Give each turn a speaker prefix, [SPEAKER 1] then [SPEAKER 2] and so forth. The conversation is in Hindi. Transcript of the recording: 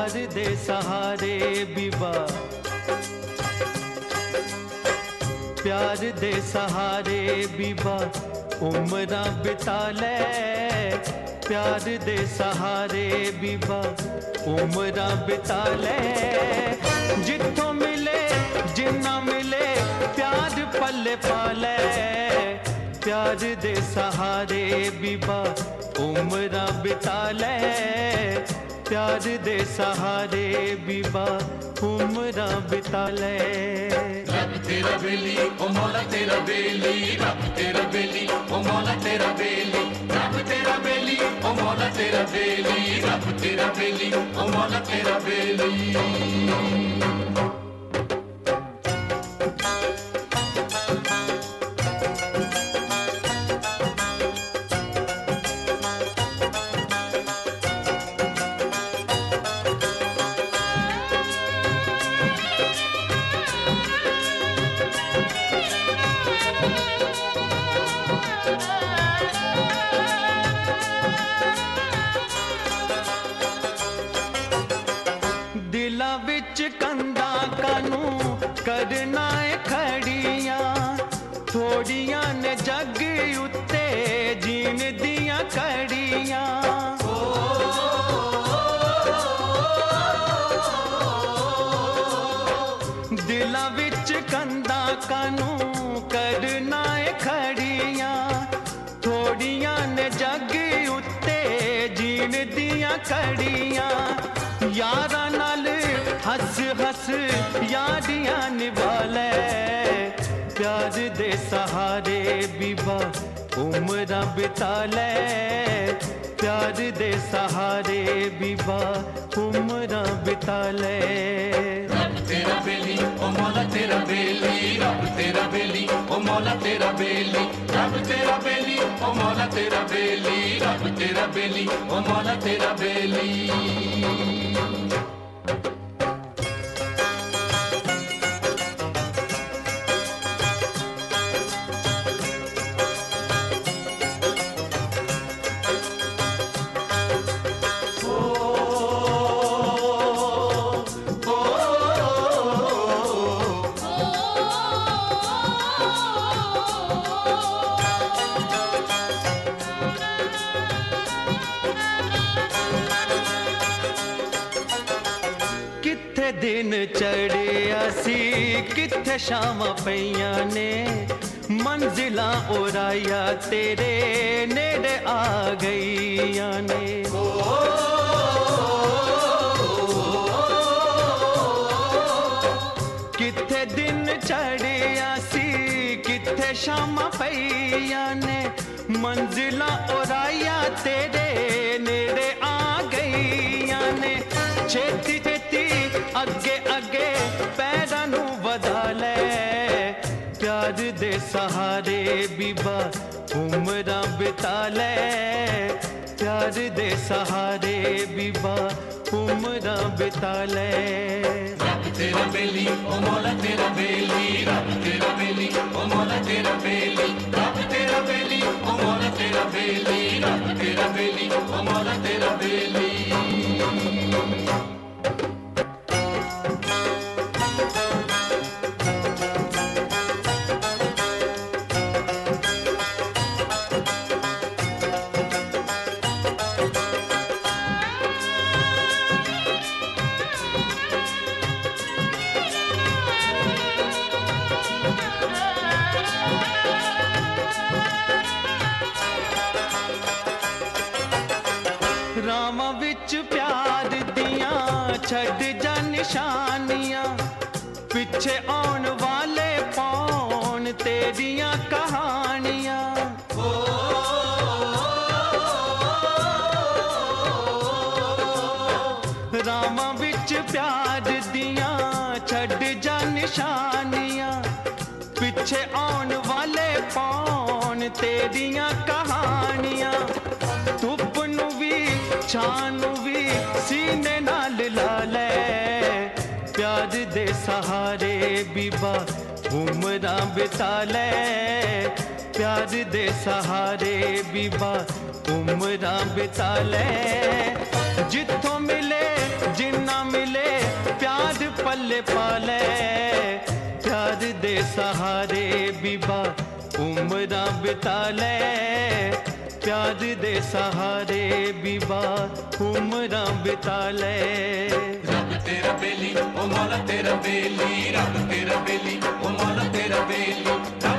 [SPEAKER 1] प्यार दे सहारे बीबा, प्यार दे सहारे बीबा उम्रां बिता ले, प्यार दे सहारे बीबा उम्रां बिता ले। जिथों मिले जिन्ना मिले प्यार पल्ले पाले, प्यार दे सहारे बीबा उम्रां बिता ले, प्यार दे सहारे बीबा उम्रां बिता ले।
[SPEAKER 2] रब तेरा बेली ओ मौला तेरा बेली, रब तेरा बेली ओ मौला तेरा बेली, रब तेरा बेली ओ मौला तेरा बेली, रब तेरा बेली ओ मौला तेरा बेली।
[SPEAKER 1] दिला विच कंधा कानू करना है खड़ियां, थोड़ियां ने जग उत्ते जीन दियां कड़ियां। दिला विच कंधा कानू करना है खड़ियां, थोड़ियां ने जग उत्ते जीन दियां कड़ियां। यारा नाल हस हस यारियां निभा ले, प्यार दे सहारे बीबा उम्रां बिता ले, प्यार दे सहारे बीबा उम्रां बिता ले।
[SPEAKER 2] रब तेरा बेली ओ मौला तेरा बेली, रब तेरा बेली ओ मौला तेरा बेली, रब तेरा बेली ओ मौला तेरा बेली, रब तेरा बेली ओ मौला तेरा बेली।
[SPEAKER 1] दिन चढ़िया सी किथे शामां पईयां ने, मंजिलां उराया तेरे नेड़े आ गईयां ने। किथे दिन चढ़िया सी किथे शामां पईयां ने, मंजिलां उराया तेरे नेड़े आ गईयां ने। छेती छेती अगे अगे पैरां नू वधा ले, प्यार दे सहारे बीबा उम्रां बिता ले, प्यार दे सहारे बीबा उम्रां बिता ले।
[SPEAKER 2] रब तेरा बेली ओ मौला तेरा बेली, रब तेरा बेली ओ मौला तेरा बेली, रब तेरा बेली ओ मौला तेरा बेली, रब तेरा बेली ओ मौला तेरा बेली।
[SPEAKER 1] रामां विच प्यार दियां छड़ जा निशानियां, पिछे आउण वाले पौन तेरियां कहानियां। रामां विच प्यार दियां छड़ जा निशानियां, पिछे आउण वाले पौन तेरियां कहानियां। धुप नू भी छानू भी सीने नाल ला ले, प्यार दे सहारे बीबा उम्रां बिता ले, प्यार दे सहारे बीबा उम्रां बिता ले। जिथों मिले जिन्ना पाले पाले प्यार दे सहारे बीबा उम्रां बिता ले प्यार दे सहारे बीबा उम्रां बिता ले
[SPEAKER 2] रब तेरा बेली ओ मौला तेरा बेली रब तेरा बेली ओ मौला तेरा बेली